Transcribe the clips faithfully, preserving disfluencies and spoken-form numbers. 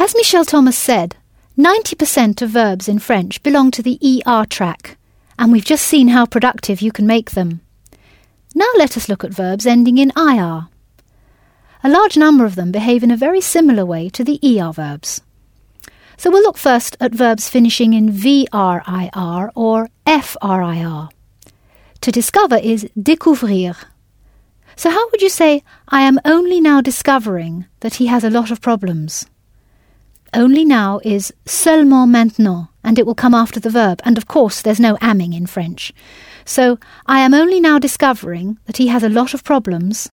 As Michel Thomas said, ninety percent of verbs in French belong to the E R track, and we've just seen how productive you can make them. Now let us look at verbs ending in I R. A large number of them behave in a very similar way to the E R verbs. So we'll look first at verbs finishing in V R I R or F R I R. To discover is découvrir. So how would you say, I am only now discovering that he has a lot of problems? Only now is seulement maintenant, and it will come after the verb, and of course there's no amming in French. So, I am only now discovering that he has a lot of problems.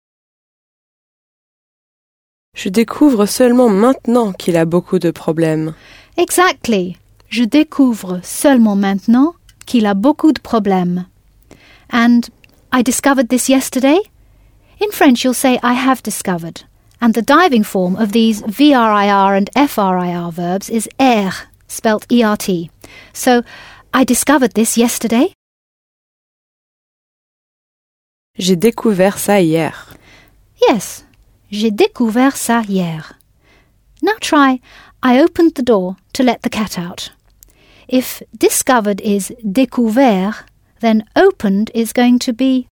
Je découvre seulement maintenant qu'il a beaucoup de problèmes. Exactly. Je découvre seulement maintenant qu'il a beaucoup de problèmes. And I discovered this yesterday. In French you'll say I have discovered. And the diving form of these V R I R and F R I R verbs is er, spelt E R T. So, I discovered this yesterday. J'ai découvert ça hier. Yes, j'ai découvert ça hier. Now try, I opened the door to let the cat out. If discovered is découvert, then opened is going to be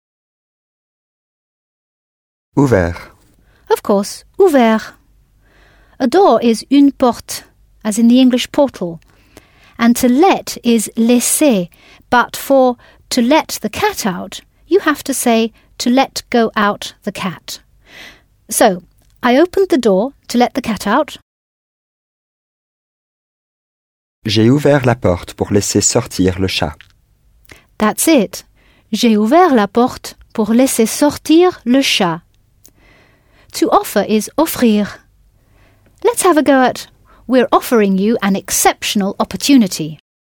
ouvert. Of course, ouvert. A door is une porte, as in the English portal. And to let is laisser, but for to let the cat out, you have to say to let go out the cat. So, I opened the door to let the cat out. J'ai ouvert la porte pour laisser sortir le chat. That's it. J'ai ouvert la porte pour laisser sortir le chat. To offer is offrir. Let's have a go at we're offering you an exceptional opportunity.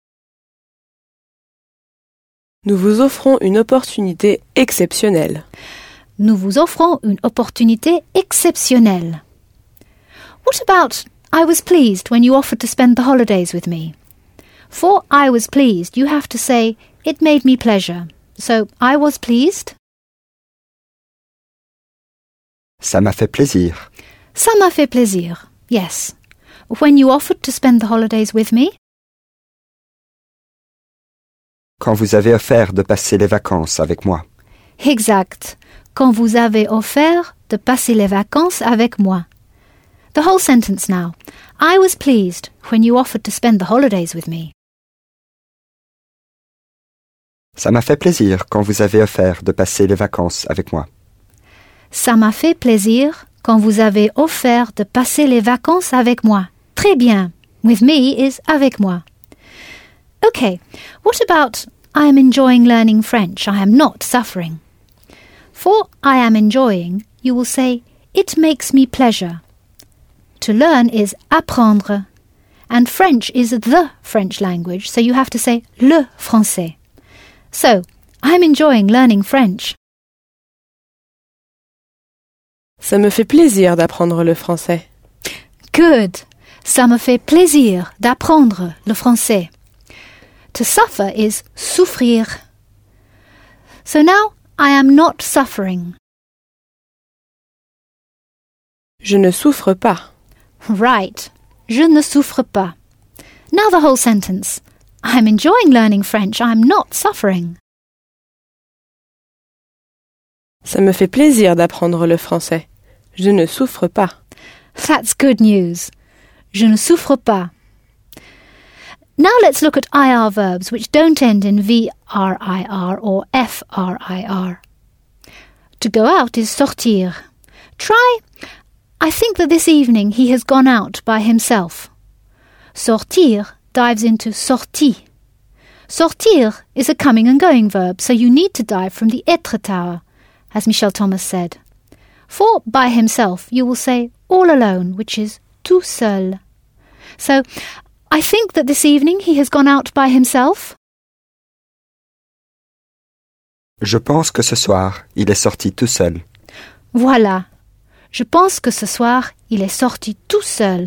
Nous vous offrons une opportunité exceptionnelle. Nous vous offrons une opportunité exceptionnelle. What about I was pleased when you offered to spend the holidays with me? For I was pleased, you have to say it made me pleasure. So I was pleased. Ça m'a fait plaisir. Ça m'a fait plaisir, yes. When you offered to spend the holidays with me? Quand vous avez offert de passer les vacances avec moi. Exact. Quand vous avez offert de passer les vacances avec moi. The whole sentence now. I was pleased when you offered to spend the holidays with me. Ça m'a fait plaisir quand vous avez offert de passer les vacances avec moi. Ça m'a fait plaisir quand vous avez offert de passer les vacances avec moi. Très bien. With me is avec moi. Okay, what about I am enjoying learning French, I am not suffering? For I am enjoying, you will say it makes me pleasure. To learn is apprendre, and French is the French language, so you have to say le français. So, I am enjoying learning French. Ça me fait plaisir d'apprendre le français. Good. Ça me fait plaisir d'apprendre le français. To suffer is souffrir. So now I am not suffering. Je ne souffre pas. Right. Je ne souffre pas. Now the whole sentence. I am enjoying learning French. I am not suffering. Ça me fait plaisir d'apprendre le français. Je ne souffre pas. That's good news. Je ne souffre pas. Now let's look at I R verbs which don't end in V R I R or F R I R. To go out is sortir. Try, I think that this evening he has gone out by himself. Sortir dives into sorti. Sortir is a coming and going verb, so you need to dive from the être tower, as Michel Thomas said. For by himself, you will say all alone, which is tout seul. So, I think that this evening he has gone out by himself. Je pense que ce soir, il est sorti tout seul. Voilà. Je pense que ce soir, il est sorti tout seul.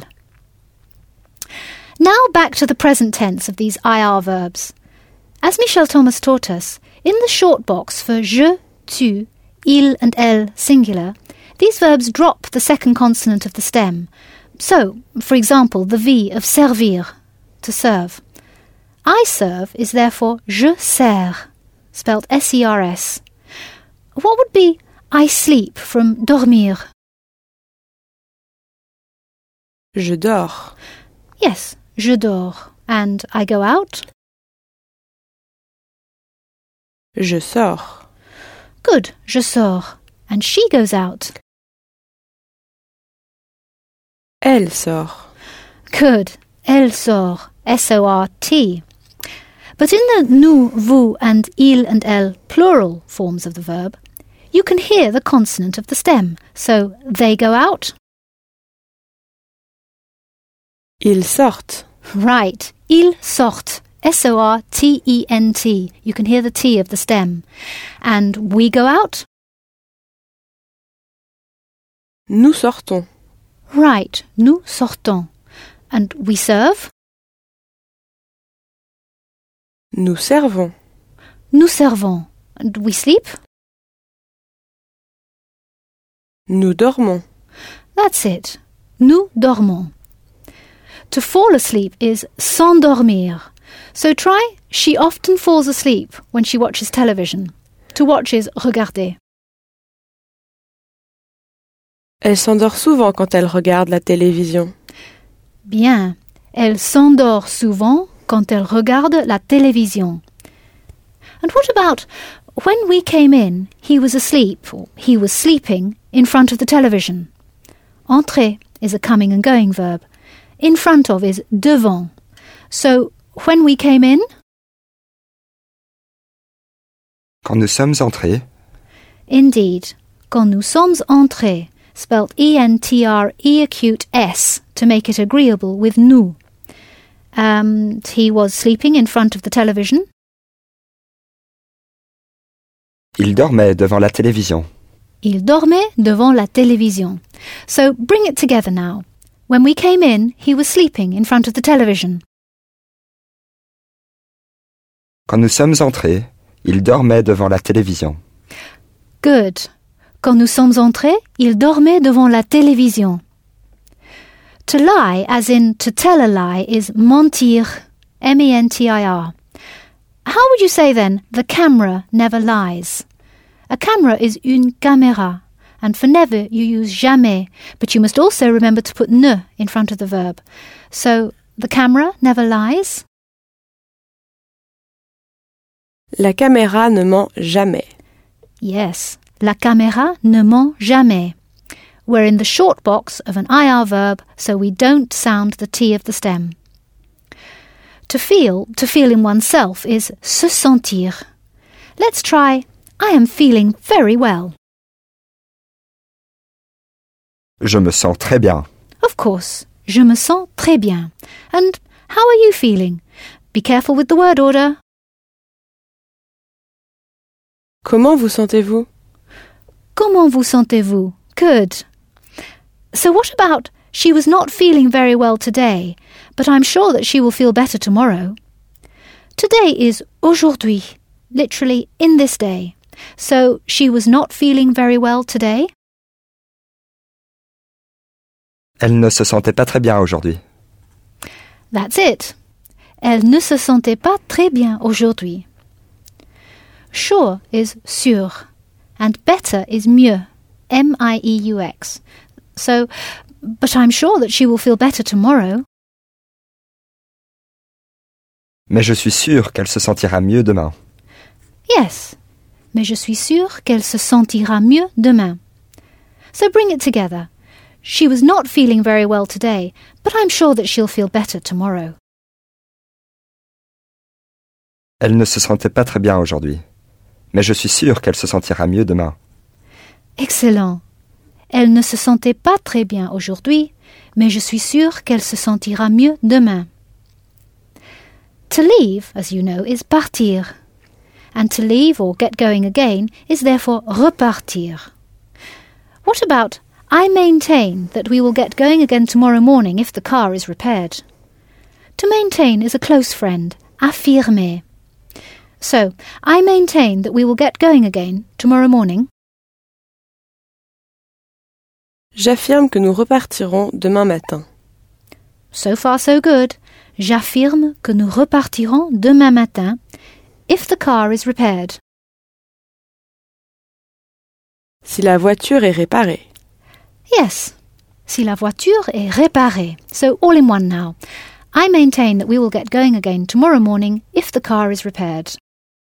Now back to the present tense of these I R verbs. As Michel Thomas taught us, in the short box for je, tu, il and elle singular, these verbs drop the second consonant of the stem, So, for example, the V of servir, to serve. I serve is therefore je sers, spelled S E R S. What would be I sleep from dormir? Je dors. Yes, je dors. And I go out? Je sors. Good, je sors. And she goes out? Elle sort. Good, elle sort. S O R T. But in the nous, vous, and il and elle plural forms of the verb, you can hear the consonant of the stem. So, they go out? Ils sortent. Right. Ils sortent. S O R T E N T. You can hear the T of the stem. And we go out? Nous sortons. Right. Nous sortons. And we serve? Nous servons. Nous servons. And we sleep? Nous dormons. That's it. Nous dormons. To fall asleep is s'endormir. So try, she often falls asleep when she watches television. To watch is regarder. Elle s'endort souvent quand elle regarde la télévision. Bien. Elle s'endort souvent quand elle regarde la télévision. And what about when we came in, he was asleep, or he was sleeping, in front of the television? Entrer is a coming and going verb. In front of is devant. So, when we came in? Quand nous sommes entrés, Indeed. Quand nous sommes entrés, spelled E N T R E acute S, to make it agreeable with nous. Um, he was sleeping in front of the television. il dormait devant la télévision. Il dormait devant la télévision. So, bring it together now. When we came in, he was sleeping in front of the television. Quand nous sommes entrés, il dormait devant la télévision. Good. Quand nous sommes entrés, il dormait devant la télévision. To lie, as in to tell a lie, is mentir, M E N T I R. How would you say then, the camera never lies? A camera is une caméra, and for never you use jamais, but you must also remember to put ne in front of the verb. So, the camera never lies? La caméra ne ment jamais. Yes, la caméra ne ment jamais. We're in the short box of an I R verb, so we don't sound the T of the stem. To feel, to feel in oneself, is se sentir. Let's try, I am feeling very well. Je me sens très bien. Of course, je me sens très bien. And how are you feeling? Be careful with the word order. Comment vous sentez-vous? Comment vous sentez-vous? Good. So what about, she was not feeling very well today, but I'm sure that she will feel better tomorrow. Today is aujourd'hui, literally in this day. So she was not feeling very well today? Elle ne se sentait pas très bien aujourd'hui. That's it. Elle ne se sentait pas très bien aujourd'hui. Sure is sûr, and better is mieux, M I E U X. So, but I'm sure that she will feel better tomorrow. Mais je suis sûr qu'elle se sentira mieux demain. Yes, mais je suis sûre qu'elle se sentira mieux demain. So bring it together. She was not feeling very well today, but I'm sure that she'll feel better tomorrow. Elle ne se sentait pas très bien aujourd'hui. Mais je suis sûr qu'elle se sentira mieux demain. Excellent. Elle ne se sentait pas très bien aujourd'hui, mais je suis sûre qu'elle se sentira mieux demain. To leave, as you know, is partir. And to leave or get going again is therefore repartir. What about, I maintain that we will get going again tomorrow morning if the car is repaired? To maintain is a close friend, affirmer. So, I maintain that we will get going again tomorrow morning. J'affirme que nous repartirons demain matin. So far so good. J'affirme que nous repartirons demain matin if the car is repaired. Si la voiture est réparée. Yes, si la voiture est réparée. So all in one now. I maintain that we will get going again tomorrow morning if the car is repaired.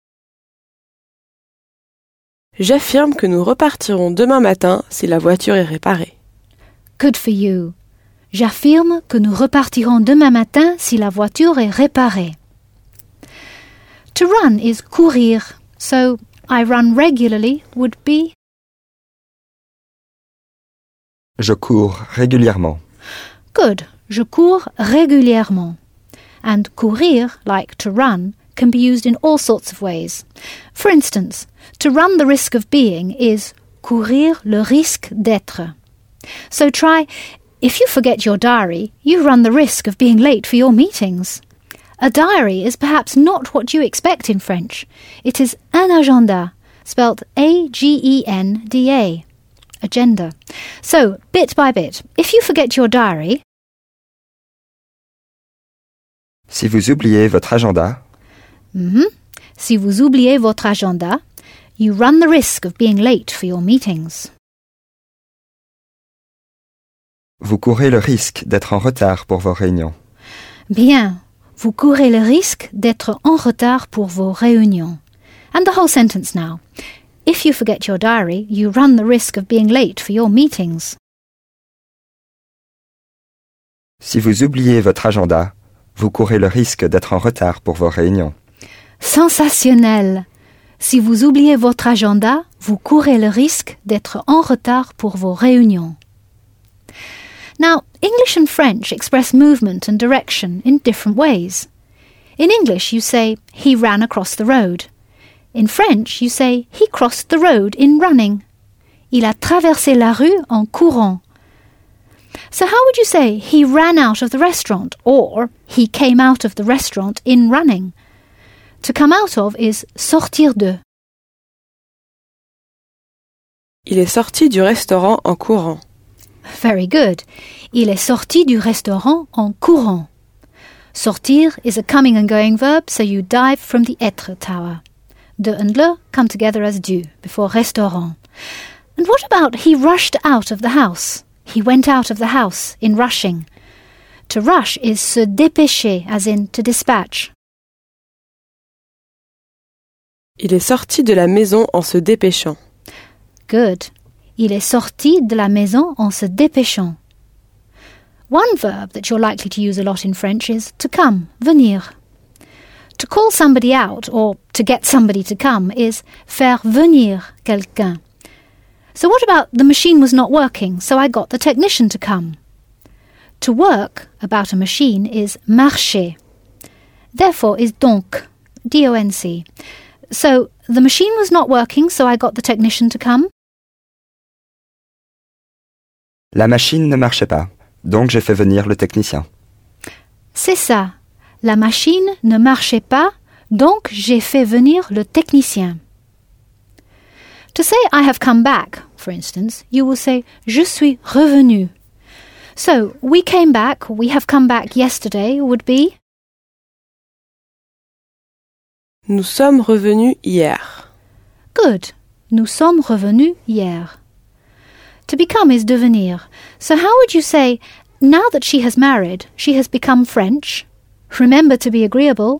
J'affirme que nous repartirons demain matin si la voiture est réparée. Good for you. J'affirme que nous repartirons demain matin si la voiture est réparée. To run is courir, so I run regularly would be Je cours régulièrement. good. Je cours régulièrement. And courir, like to run, can be used in all sorts of ways. For instance, to run the risk of being is courir le risque d'être. So try, if you forget your diary, you run the risk of being late for your meetings. A diary is perhaps not what you expect in French. It is un agenda, spelt A G E N D A. Agenda. So, bit by bit, if you forget your diary, Si vous oubliez votre agenda, mm-hmm, si vous oubliez votre agenda, you run the risk of being late for your meetings. vous courez le risque d'être en retard pour vos réunions. Bien, vous courez le risque d'être en retard pour vos réunions. And the whole sentence now. If you forget your diary, you run the risk of being late for your meetings. Si vous oubliez votre agenda, vous courez le risque d'être en retard pour vos réunions. Sensationnel! Si vous oubliez votre agenda, vous courez le risque d'être en retard pour vos réunions. Now, English and French express movement and direction in different ways. In English, you say, he ran across the road. In French, you say, he crossed the road in running. Il a traversé la rue en courant. So how would you say, he ran out of the restaurant, or he came out of the restaurant in running? To come out of is sortir de. Il est sorti du restaurant en courant. Very good. Il est sorti du restaurant en courant. Sortir is a coming and going verb, so you dive from the être tower. De and le come together as du before restaurant. And what about he rushed out of the house? He went out of the house in rushing. To rush is se dépêcher, as in to dispatch. Il est sorti de la maison en se dépêchant. Good. Il est sorti de la maison en se dépêchant. One verb that you're likely to use a lot in French is to come, venir. To call somebody out or to get somebody to come is faire venir quelqu'un. So what about the machine was not working, so I got the technician to come? To work about a machine is marcher. Therefore is donc, D O N C. So the machine was not working, so I got the technician to come? La machine ne marchait pas, donc j'ai fait venir le technicien. C'est ça. La machine ne marchait pas, donc j'ai fait venir le technicien. To say I have come back, for instance, you will say je suis revenu. So, we came back, we have come back yesterday would be Nous sommes revenus hier. good. Nous sommes revenus hier. To become is devenir. So how would you say, now that she has married, she has become French? Remember to be agreeable.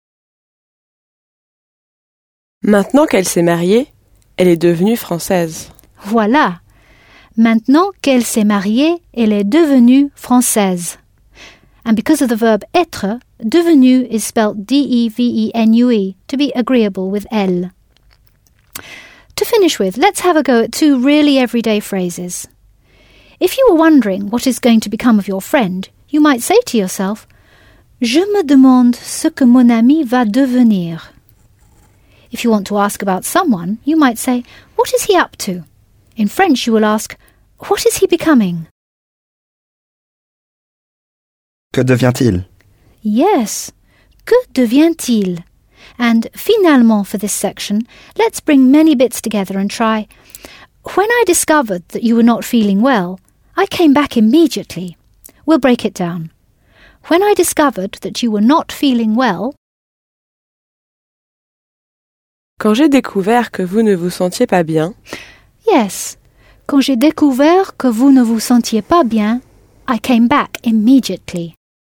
Maintenant qu'elle s'est mariée, elle est devenue française. Voilà. Maintenant qu'elle s'est mariée, elle est devenue française. And because of the verb être, devenu is spelt D E V E N U E, to be agreeable with elle. To finish with, let's have a go at two really everyday phrases. If you were wondering what is going to become of your friend, you might say to yourself, Je me demande ce que mon ami va devenir. If you want to ask about someone, you might say, What is he up to? In French, you will ask, What is he becoming? Que devient-il? Yes, que devient-il? And finalement for this section, let's bring many bits together and try, When I discovered that you were not feeling well, I came back immediately. We'll break it down. When I discovered that you were not feeling well, Quand j'ai découvert que vous ne vous sentiez pas bien, yes, quand j'ai découvert que vous ne vous sentiez pas bien, I came back immediately.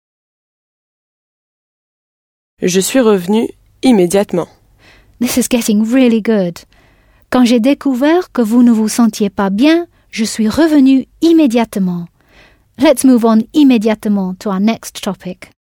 je suis revenu immédiatement. This is getting really good. Quand j'ai découvert que vous ne vous sentiez pas bien, je suis revenu immédiatement. Let's move on immédiatement to our next topic.